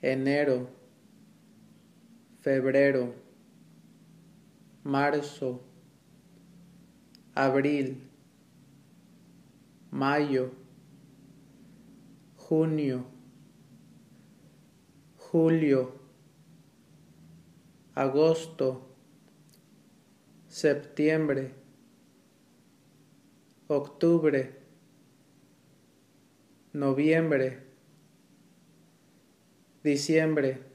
enero, febrero, marzo, abril, mayo, junio, julio, agosto, septiembre, octubre, noviembre, diciembre,